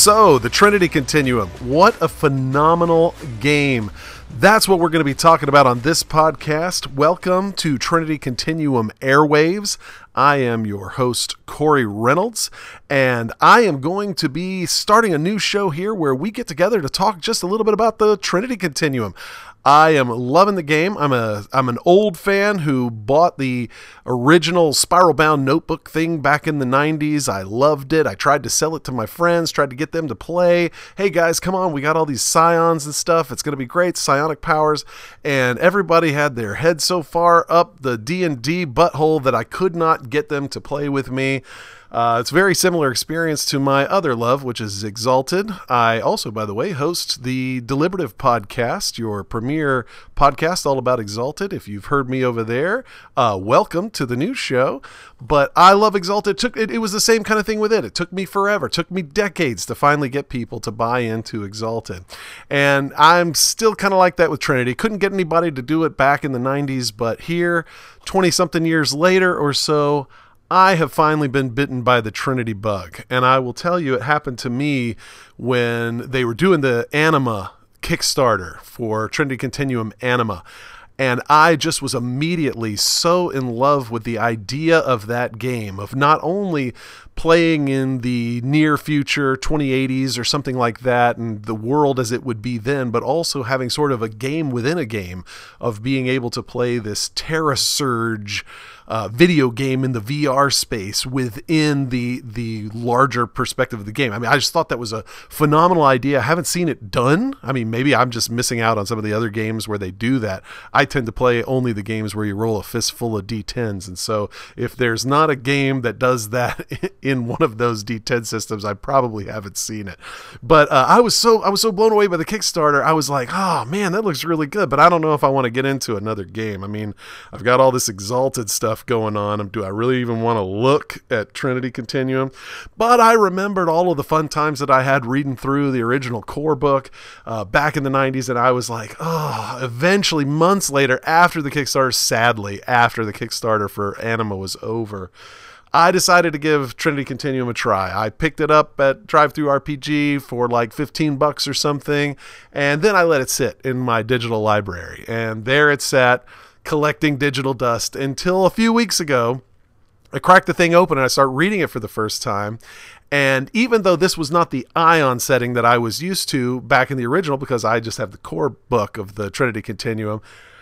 So, the Trinity Continuum, what a phenomenal game. That's what we're going to be talking about on this podcast. Welcome to Trinity Continuum Airwaves. I am your host, Corey Reynolds, and I am going to be starting a new show here where we get together to talk just a little bit about the Trinity Continuum. I am loving the game. I'm an old fan who bought the original Spiral Bound notebook thing back in the 90s. I loved it. I tried to sell it to my friends, tried to get them to play. Hey guys, come on, we got all these scions and stuff. It's going to be great, psionic powers. And everybody had their head so far up the D&D butthole that I could not get them to play with me. It's a very similar experience to my other love, which is Exalted. I also, by the way, host the Deliberative Podcast, your premier podcast all about Exalted. If you've heard me over there, welcome to the new show. But I love Exalted. It was the same kind of thing with it. It took me forever. It took me decades to finally get people to buy into Exalted. And I'm still kind of like that with Trinity. Couldn't get anybody to do it back in the 90s, but here, 20-something years later or so, I have finally been bitten by the Trinity bug, and I will tell you it happened to me when they were doing the Anima Kickstarter for Trinity Continuum Anima, and I just was immediately so in love with the idea of that game, of not only playing in the near future 2080s or something like that and the world as it would be then, but also having sort of a game within a game of being able to play this Terra Surge video game in the VR space within the larger perspective of the game. I mean, I just thought that was a phenomenal idea. I haven't seen it done. I mean, maybe I'm just missing out on some of the other games where they do that. I tend to play only the games where you roll a fistful of D10s, and so if there's not a game that does that in one of those D10 systems, I probably haven't seen it. But I was so blown away by the Kickstarter. I was like, oh man, that looks really good, but I don't know if I want to get into another game. I mean, I've got all this Exalted stuff going on. Do I really even want to look at Trinity Continuum? But I remembered all of the fun times that I had reading through the original core book back in the 90s, and I was like, oh, eventually, months later, after the Kickstarter, sadly, after the Kickstarter for Anima was over, I decided to give Trinity Continuum a try. I picked it up at DriveThruRPG for like $15 or something, and then I let it sit in my digital library, and there it sat, collecting digital dust until a few weeks ago. I cracked the thing open and I started reading it for the first time. And even though this was not the Ion setting that I was used to back in the original, because I just have the core book of the Trinity Continuum,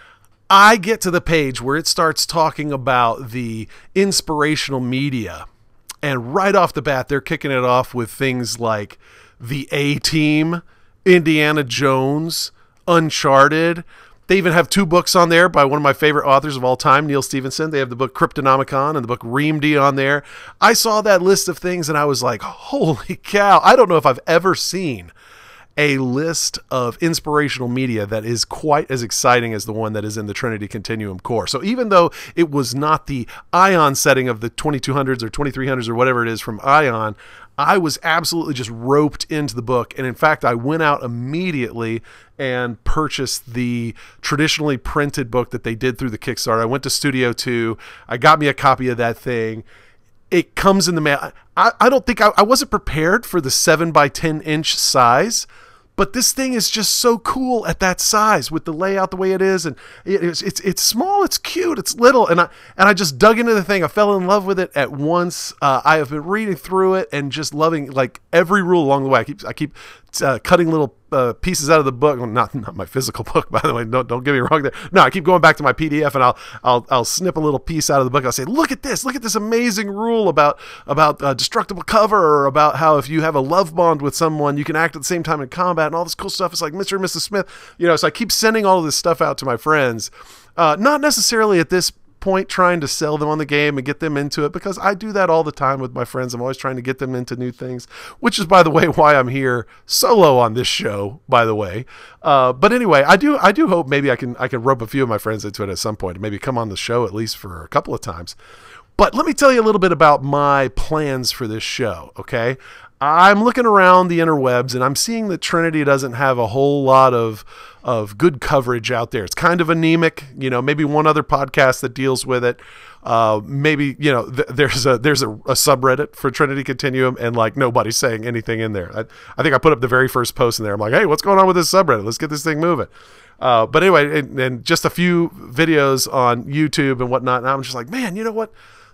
I get to the page where it starts talking about the inspirational media. And right off the bat, they're kicking it off with things like the A-Team, Indiana Jones, Uncharted. They even have two books on there by one of my favorite authors of all time, Neal Stephenson. They have the book Cryptonomicon and the book Reamd on there. I saw that list of things and I was like, holy cow. I don't know if I've ever seen a list of inspirational media that is quite as exciting as the one that is in the Trinity Continuum core. So even though it was not the Ion setting of the 2200s or 2300s or whatever it is from Ion, I was absolutely just roped into the book. And in fact, I went out immediately and purchased the traditionally printed book that they did through the Kickstarter. I went to Studio 2. I got me a copy of that thing. It comes in the mail. I don't think I wasn't prepared for the 7 by 10 inch size, but this thing is just so cool at that size with the layout the way it is, and it's small, it's cute, it's little, and I just dug into the thing. I fell in love with it at once. I have been reading through it and just loving like every rule along the way. I keep cutting little pieces out of the book. Well, not my physical book, by the way. Don't get me wrong there. No, I keep going back to my PDF and I'll snip a little piece out of the book. I'll say, look at this amazing rule about destructible cover, or about how if you have a love bond with someone, you can act at the same time in combat, and all this cool stuff. It's like Mr. and Mrs. Smith, so I keep sending all of this stuff out to my friends, not necessarily at this point trying to sell them on the game and get them into it, because I do that all the time with my friends. I'm always trying to get them into new things, which is, by the way, why I'm here solo on this show, by the way. But anyway, I do hope maybe I can rope a few of my friends into it at some point, and maybe come on the show at least for a couple of times. But let me tell you a little bit about my plans for this show, okay? I'm looking around the interwebs and I'm seeing that Trinity doesn't have a whole lot of good coverage out there. It's kind of anemic, maybe one other podcast that deals with it. Maybe, there's a subreddit for Trinity Continuum, and like nobody's saying anything in there. I think I put up the very first post in there. I'm like, hey, what's going on with this subreddit? Let's get this thing moving. But anyway, and just a few videos on YouTube and whatnot. And I'm just like, man, you know what?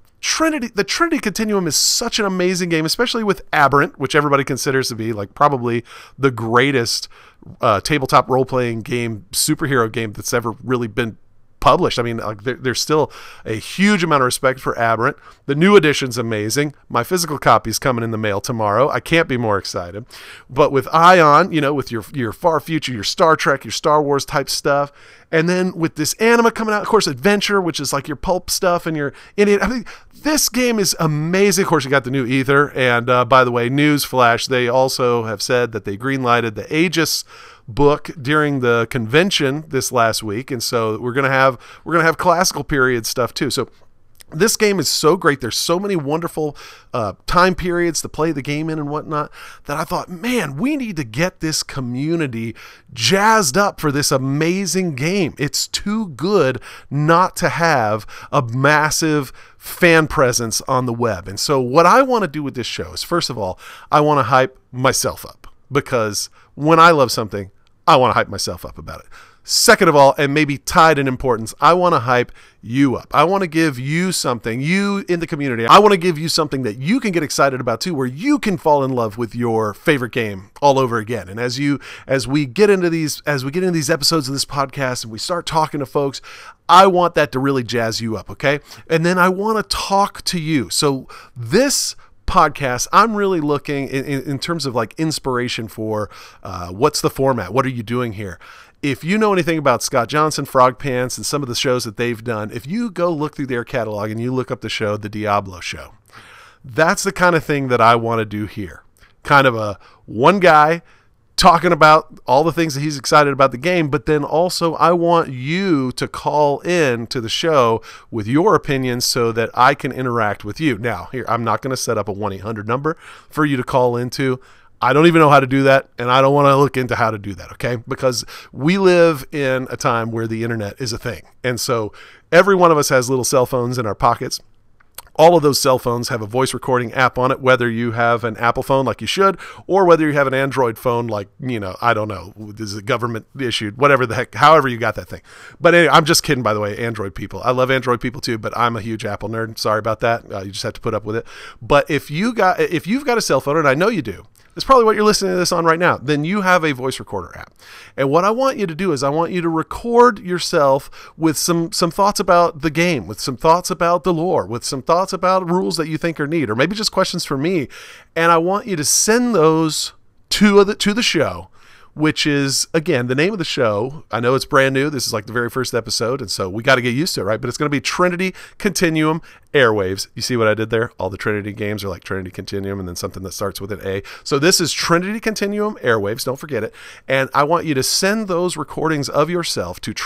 The Trinity Continuum is such an amazing game, especially with Aberrant, which everybody considers to be like probably the greatest tabletop role-playing game, superhero game that's ever really been published. I mean, like there's still a huge amount of respect for Aberrant. The new edition's amazing. My physical copy's coming in the mail tomorrow. I can't be more excited. But with Ion, with your far future, your Star Trek, your Star Wars type stuff, and then with this Anima coming out, of course, Adventure, which is like your pulp stuff, and your Indian. I mean, this game is amazing. Of course, you got the new Ether, and by the way, newsflash, they also have said that they greenlighted the Aegis book during the convention this last week, and so we're gonna have classical period stuff too. So this game is so great. There's so many wonderful time periods to play the game in and whatnot that I thought, man, we need to get this community jazzed up for this amazing game. It's too good not to have a massive fan presence on the web. And so what I want to do with this show is, first of all, I want to hype myself up, because when I love something, I want to hype myself up about it. Second of all, and maybe tied in importance, I want to hype you up. I want to give you something, you in the community, I want to give you something that you can get excited about too, where you can fall in love with your favorite game all over again. And as we get into these episodes of this podcast and we start talking to folks, I want that to really jazz you up, okay? And then I want to talk to you. So this podcast, I'm really looking in terms of like inspiration for what's the format? What are you doing here? If you know anything about Scott Johnson, Frog Pants, and some of the shows that they've done, if you go look through their catalog and you look up the show, The Diablo Show, that's the kind of thing that I want to do here. Kind of a one guy talking about all the things that he's excited about the game, but then also I want you to call in to the show with your opinions so that I can interact with you. Now, here, I'm not going to set up a 1-800 number for you to call into. I don't even know how to do that, and I don't want to look into how to do that, okay? Because we live in a time where the internet is a thing. And so every one of us has little cell phones in our pockets. All of those cell phones have a voice recording app on it, whether you have an Apple phone like you should, or whether you have an Android phone like, I don't know, this is a government issued, whatever the heck, however you got that thing. But anyway, I'm just kidding, by the way, Android people. I love Android people too, but I'm a huge Apple nerd. Sorry about that. You just have to put up with it. But if you've got a cell phone, and I know you do, it's probably what you're listening to this on right now, then you have a voice recorder app. And what I want you to do is I want you to record yourself with some thoughts about the game, with some thoughts about the lore, with some thoughts about rules that you think are neat, or maybe just questions for me. And I want you to send those to the show, which is, again, the name of the show. I know it's brand new. This is like the very first episode, and so we got to get used to it, right? But it's going to be Trinity Continuum Airwaves. You see what I did there? All the Trinity games are like Trinity Continuum and then something that starts with an A. So this is Trinity Continuum Airwaves. Don't forget it. And I want you to send those recordings of yourself to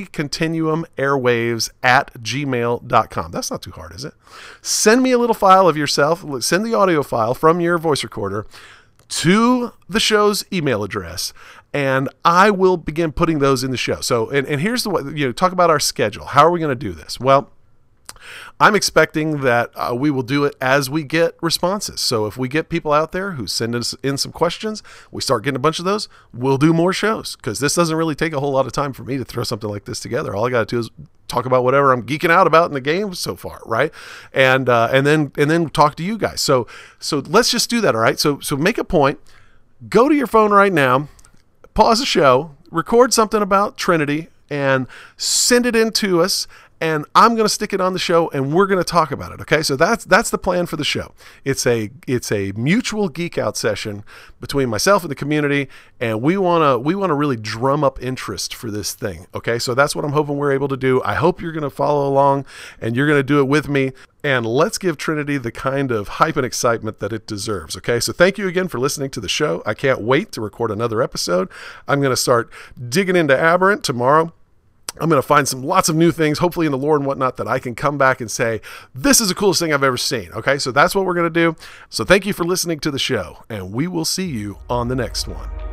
trinitycontinuumairwaves@gmail.com. That's not too hard, is it? Send me a little file of yourself. Send the audio file from your voice recorder to the show's email address, and I will begin putting those in the show. So, and here's the way, talk about our schedule. How are we going to do this? Well, I'm expecting that we will do it as we get responses. So if we get people out there who send us in some questions, we start getting a bunch of those, we'll do more shows, because this doesn't really take a whole lot of time for me to throw something like this together. All I got to do is talk about whatever I'm geeking out about in the game so far, right? And then talk to you guys. So let's just do that, all right? So make a point. Go to your phone right now, pause the show, record something about Trinity, and send it in to us. And I'm going to stick it on the show, and we're going to talk about it. Okay, so that's the plan for the show. It's a mutual geek out session between myself and the community, and we want to really drum up interest for this thing. Okay, so that's what I'm hoping we're able to do. I hope you're going to follow along, and you're going to do it with me. And let's give Trinity the kind of hype and excitement that it deserves. Okay, so thank you again for listening to the show. I can't wait to record another episode. I'm going to start digging into Aberrant tomorrow. I'm going to find lots of new things, hopefully in the lore and whatnot, that I can come back and say, this is the coolest thing I've ever seen. Okay, so that's what we're going to do. So thank you for listening to the show, and we will see you on the next one.